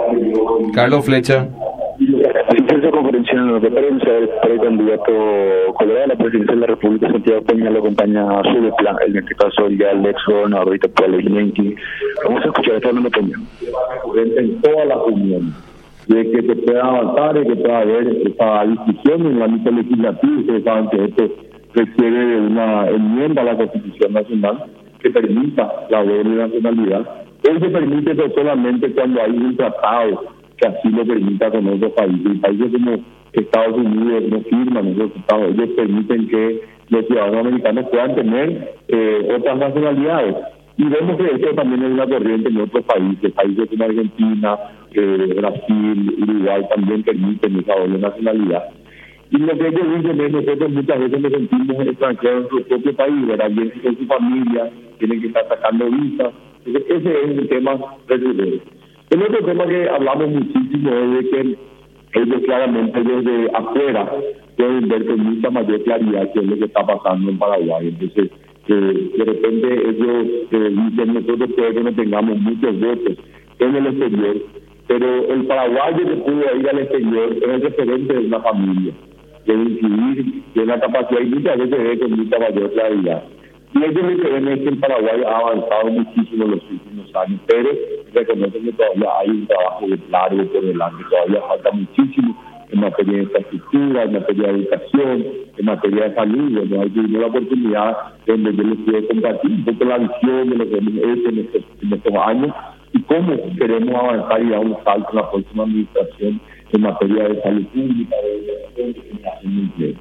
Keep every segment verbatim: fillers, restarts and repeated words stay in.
Carlos Flecha. En esa conferencia de prensa, el precandidato colorado a la presidencia de la República, Santiago Peña, lo acompaña a su plan, en este caso ya el ex gobernador Víctor Pérez Lenqui. Vamos a escuchar esto hablando Peña. En todas las uniones, de que se pueda avanzar y que pueda haber esta discusión en el ámbito legislativo. Ustedes saben que esto requiere de una enmienda a la Constitución Nacional que permita la doble nacionalidad. Él se permite eso solamente cuando hay un tratado que así lo permita con otros países. Países como Estados Unidos no firman esos tratados. Ellos permiten que los ciudadanos americanos puedan tener eh, otras nacionalidades. Y vemos que esto también es una corriente en otros países, países como Argentina, eh, Brasil, Uruguay también permiten esa doble nacionalidad. Y lo que ellos dicen es, nosotros muchas veces nos sentimos extranjeros en nuestro propio país, ¿verdad? Bien con su familia, tienen que estar sacando visas. Ese es un tema recurrente. El otro tema que hablamos muchísimo es de que ellos claramente desde afuera pueden ver con mucha mayor claridad qué es lo que está pasando en Paraguay. Entonces, eh, de repente ellos eh, dicen, nosotros puede que no tengamos muchos votos en el exterior, pero el paraguayo que pudo ir al exterior es el referente de una familia, de incidir, de la capacidad, y muchas veces ve con mucha mayor claridad. Y ellos lo que ven es que el Paraguay ha avanzado muchísimo en los últimos años, pero reconocen que todavía hay un trabajo largo por delante, todavía falta muchísimo en materia de infraestructura, en materia de educación, en materia de salud. Bueno, hay tenido la oportunidad donde yo les quiero compartir un poco la visión de lo que hemos hecho en estos, en estos años y cómo queremos avanzar y dar un salto en la próxima administración en materia de salud pública, de educación, de generación de empleo.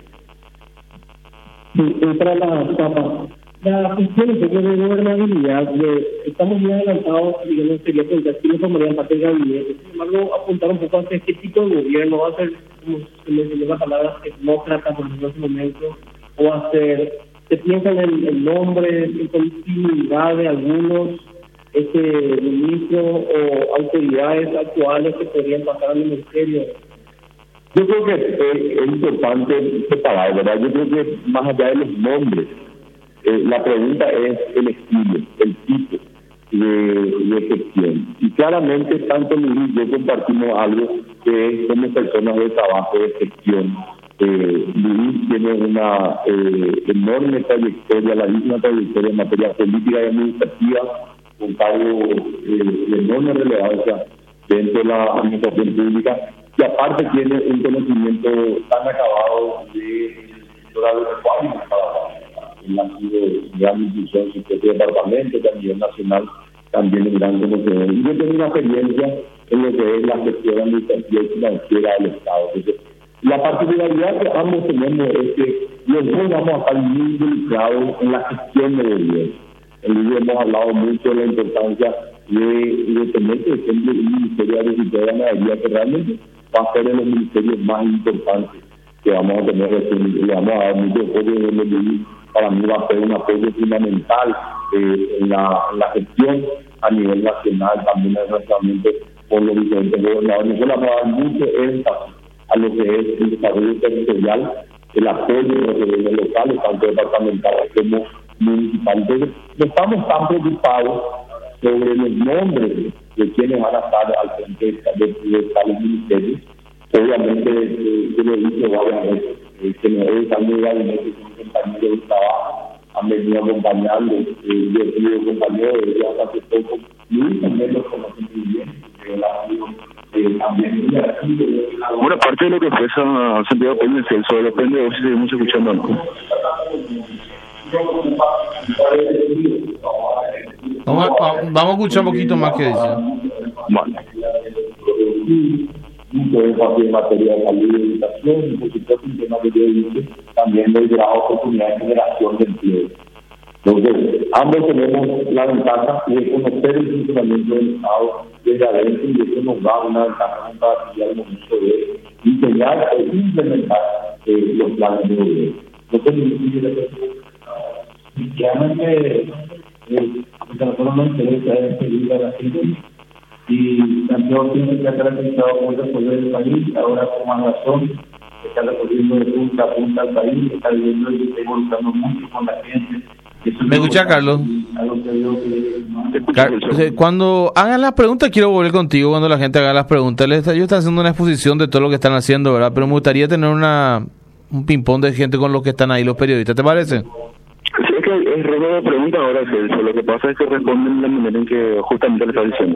Sí, para la etapa. La cuestión de gobernabilidad, de, estamos muy adelantados, digamos, sería preguntar si no formarían parte del gabinete. Sin embargo, apuntar un poco hacia qué tipo de gobierno va a ser, como se mencionó la palabra tecnócrata, por ejemplo, en ese momento, o va a ser, se piensa en el, el nombre, en continuidad de algunos este ministros o autoridades actuales que podrían pasar al ministerio. Yo creo que eh, es importante separar, ¿verdad? Yo creo que más allá de los nombres, Eh, la pregunta es el estilo, el tipo de, de gestión. Y claramente, tanto Luis y yo compartimos algo que es como personas de trabajo de gestión. Eh, Luis tiene una eh, enorme trayectoria, la misma trayectoria en materia política y administrativa, con cargo eh, de enorme relevancia dentro de la administración pública, y aparte tiene un conocimiento tan acabado de la agropecuaria en Paraguay. Él ha sido gran institución, su propio departamento, que a nivel nacional también es gran conocedor. Y yo tengo una experiencia en lo que es la gestión administrativa y financiera del Estado. Entonces, la particularidad que ambos tenemos es que los dos vamos a estar muy involucrados en la gestión del gobierno. En el libro hemos hablado mucho de la importancia de, de tener, por ejemplo, un Ministerio de Agricultura y Ganadería, que realmente va a ser de los ministerios más importantes que vamos a tener. Le vamos a dar mucho apoyo en el libro. Para mí va a ser un apoyo fundamental eh, en, la, en la gestión a nivel nacional, también relacionamiento con los diferentes gobernadores. Nosotros vamos a dar mucho énfasis a lo que es el desarrollo territorial, el apoyo de los gobiernos locales, tanto departamentales como municipales. Entonces, no estamos tan preocupados sobre los nombres de quienes van a estar al frente de, de, de tales ministerios. Obviamente, eh, yo lo he dicho varias veces, eh, que no es tan muy gabinete con compañeros de trabajo, han venido acompañando, eh, yo he sido compañero de ellos hasta hace poco, y también los conocen muy bien, eh, la, eh, también Bueno, aparte de lo que expresa Santiago Peña, Celso, depende de si seguimos escuchando, ¿no? Vamos a, vamos a escuchar un poquito más que dice. Vale. Mucho énfasis en materia de salud y educación, y por supuesto en temas de dice, también de la oportunidad de generación de empleo. Entonces, ambos tenemos la ventaja de conocer el funcionamiento del Estado desde adentro, y eso nos da una ventaja para el momento de diseñar e implementar eh, los planes de gobierno. No se me Efectivamente, a nosotros nos interesa seguir a la gente y Santiago siempre se ha caracterizado por resolver el país, ahora con más razón, está recorriendo de punta a punta al país, está viviendo y está involucrando mucho con la gente ¿Me escucha, Carlos? Te escucho, Car- Celso. Cuando hagan las preguntas, quiero volver contigo cuando la gente haga las preguntas. Les está- Ellos están haciendo una exposición de todo lo que están haciendo, ¿verdad? Pero me gustaría tener una un ping-pong de gente con los que están ahí, los periodistas. ¿Te parece? Sí, es que es rueda de preguntas ahora, Celso. Lo que pasa es que responden de la manera en que justamente le está diciendo.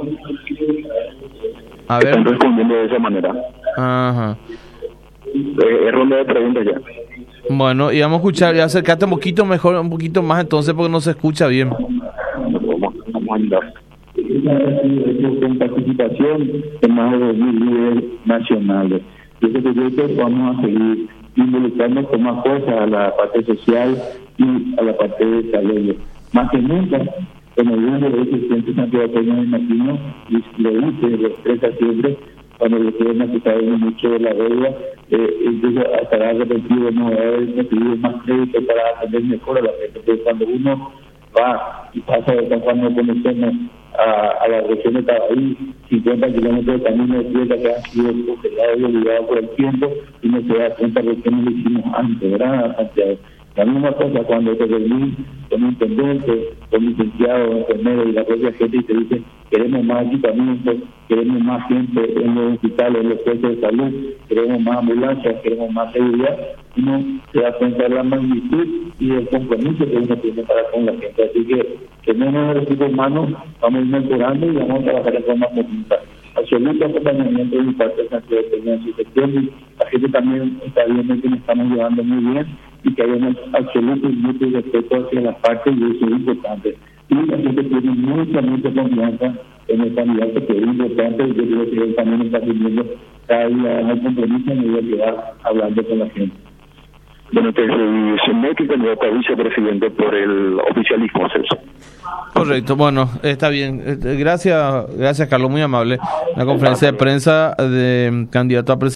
A ver. Están respondiendo de esa manera. Ajá. Eh, es ronda de preguntas ya. Bueno, y vamos a escuchar, y acercate un poquito mejor, un poquito más entonces, porque no se escucha bien. Vamos, vamos a andar. Con participación de más de dos mil líderes nacionales. Yo creo que vamos a seguir involucrando con más fuerza a la parte social y a la parte de salud. Más que nunca, en el mundo de ese centro Santiago Peña de Martino, y lo dice, lo expresa siempre, cuando le quieren acusar mucho de la deuda, eh, incluso estará arrepentido no haber recibido más crédito para atender mejor a la gente. Pero cuando uno va y pasa de cuando conocemos a, a la región de Tabaí, cincuenta kilómetros de camino de tierra que han sido congelados y olvidados por el tiempo, y no se da cuenta de que no lo hicimos antes, ¿verdad, Santiago? La misma cosa cuando te reunís con un intendente, con un licenciado, un enfermero y la propia gente y te dicen queremos más equipamiento, queremos más gente en los hospitales, en los puestos de salud, queremos más ambulancias, queremos más seguridad, uno se da cuenta de la magnitud y del compromiso que uno tiene para con la gente. Así que tenemos los recursos humanos, vamos a ir mejorando y vamos a trabajar de forma conjunta. Absoluto acompañamiento de mi parte de Santiago Peña en su gestión, y la gente también está viendo que nos estamos llevando muy bien y que hay un absoluto y mutuo respeto hacia las partes, y eso es importante. Y la gente tiene mucha, mucha confianza en el candidato, que es importante, y yo creo que él también está teniendo cada día más compromiso en medida que va hablando con la gente. Bueno, te mencioné que candidato a vicepresidente por el oficialismo, Celso. Correcto, bueno, está bien. Eh, Gracias, gracias Carlos, muy amable. La conferencia de prensa de candidato a presidente.